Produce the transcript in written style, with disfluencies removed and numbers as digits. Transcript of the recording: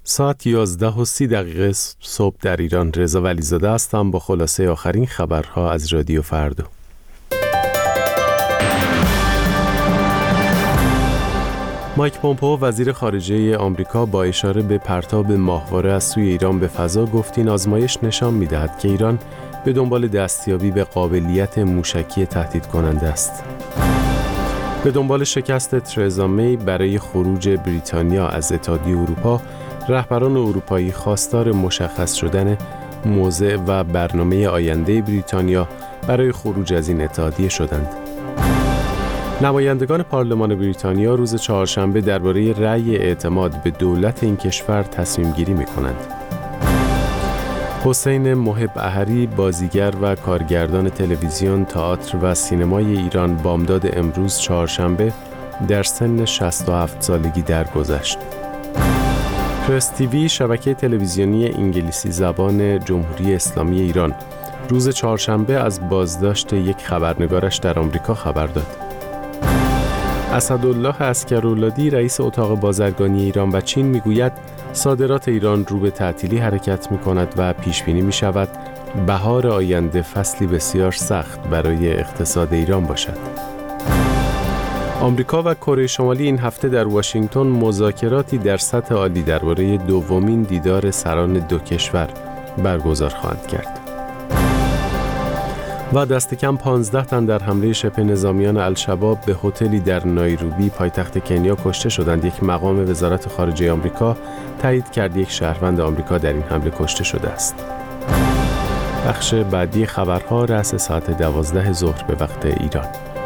ساعت 11:30 صبح در ایران. رضا ولیزاده هستم با خلاصه آخرین خبرها از رادیو فردا. مایک پومپئو وزیر خارجه آمریکا با اشاره به پرتاب ماهواره از سوی ایران به فضا گفت این آزمایش نشان می‌دهد که ایران به دنبال دستیابی به قابلیت موشکی تهدید کننده است. به دنبال شکست ترزا می برای خروج بریتانیا از اتحادیه اروپا، رهبران اروپایی خواستار مشخص شدن موضع و برنامه آینده بریتانیا برای خروج از این اتحادیه شدند. نمایندگان پارلمان بریتانیا روز چهارشنبه درباره رأی اعتماد به دولت این کشور تصمیم گیری می کنند. حسین محب احری، بازیگر و کارگردان تلویزیون، تئاتر و سینمای ایران، بامداد امروز چهارشنبه در سن 67 سالگی درگذشت. پرس تیوی، شبکه تلویزیونی انگلیسی زبان جمهوری اسلامی ایران، روز چهارشنبه از بازداشت یک خبرنگارش در آمریکا خبر داد. اسدالله عسکرولادی، رئیس اتاق بازرگانی ایران و چین، میگوید صادرات ایران رو به تعطیلی حرکت می کند و پیش بینی می شود بهار آینده فصلی بسیار سخت برای اقتصاد ایران باشد. آمریکا و کره شمالی این هفته در واشنگتن مذاکراتی در سطح عالی درباره دومین دیدار سران دو کشور برگزار خواهند کرد. و دست کم 15 تن در حمله شبه نظامیان الشباب به هتلی در نایروبی پایتخت کنیا کشته شدند. یک مقام وزارت خارجه آمریکا تایید کرد یک شهروند آمریکا در این حمله کشته شده است. بخش بعدی خبرها رأس ساعت 12 ظهر به وقت ایران.